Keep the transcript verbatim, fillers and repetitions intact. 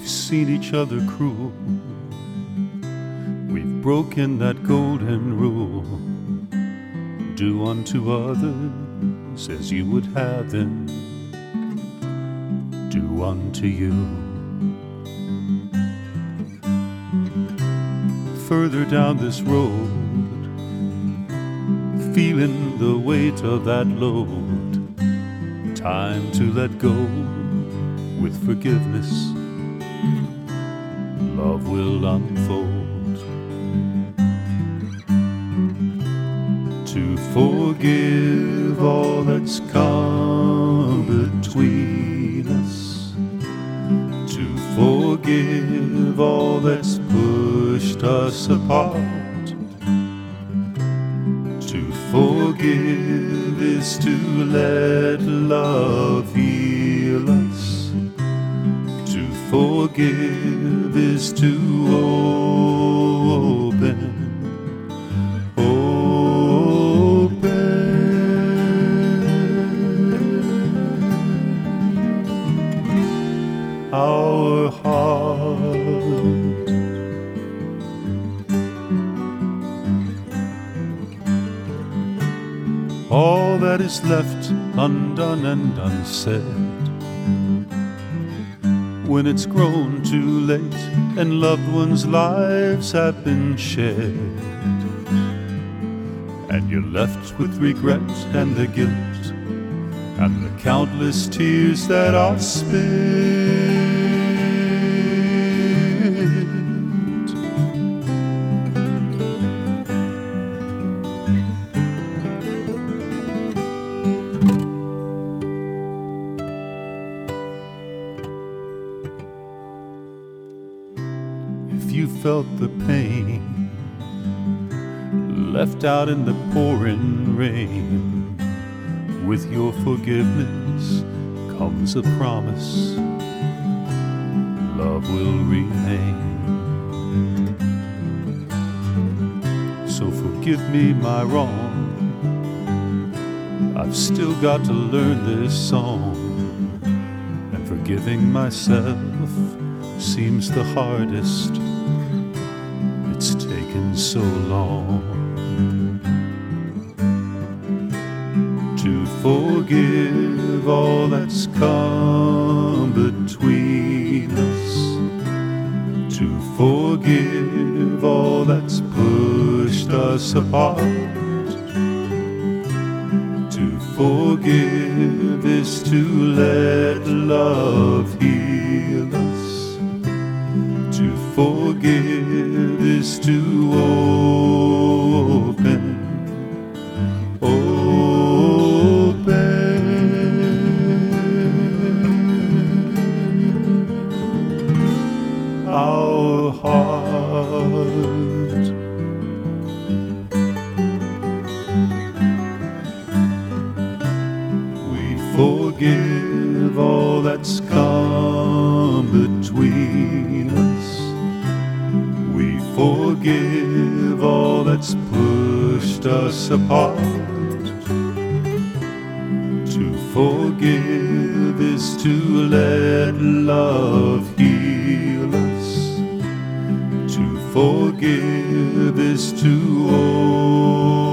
We've seen each other cruel. We've broken that golden rule. Do unto others as you would have them do unto you. Further down this road, feeling the weight of that load, time to let go. With forgiveness, love will unfold. To forgive all that's come between us, to forgive all that's pushed us apart. To forgive is to let love heal us. To forgive is to open, open our heart. All that is left undone and unsaid, when it's grown too late and loved ones' lives have been shared, and you're left with regret and the guilt and the countless tears that are spilled. If you felt the pain, left out in the pouring rain, with your forgiveness comes a promise, love will remain. So forgive me my wrong, I've still got to learn this song, and forgiving myself seems the hardest. It's taken so long. To forgive all that's come between us, to forgive all that's pushed us apart. To forgive is to let love heal us. To forgive is to open, open our heart. We forgive all that's come between us. We forgive all that's pushed us apart. To forgive is to let love heal us. To forgive is to